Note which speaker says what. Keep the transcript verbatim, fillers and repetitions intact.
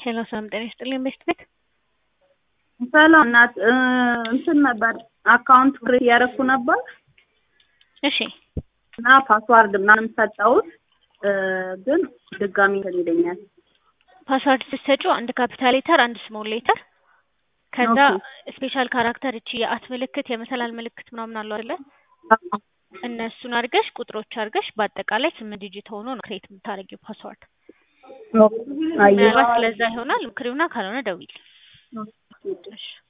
Speaker 1: ሄሎ ሰላም ጤና ይስጥልኝ ቤስት ቤት
Speaker 2: ሰላም እናት እንትን ነበር አካውንት ክሬት ያደረኩ ነበር።
Speaker 1: እሺ
Speaker 2: እና ፓስዋርድ ምናምን ሰጠሁት ግን ድጋሚ ይልኛል።
Speaker 1: ፓስዋርድ ስትሰጪው አንድ ካፒታል ሌተር አንድ ስሞል ሌተር ከዛ ስፔሻል ካራክተር እቺ የአት ምልክት የመሰላል ምልክት ምናምን አለው አይደለ? እነሱን አድርገሽ ቁጥሮች አድርገሽ በአጠቃላይ ስምንት ዲጂት ሆኖ ነው ክሬት የምታደርጊው ፓስዋርድ።
Speaker 2: አይ
Speaker 1: ምናልባት ስለዛ ይሆናል ምክሪውና ካልሆነ ደውይልኝ። እሺ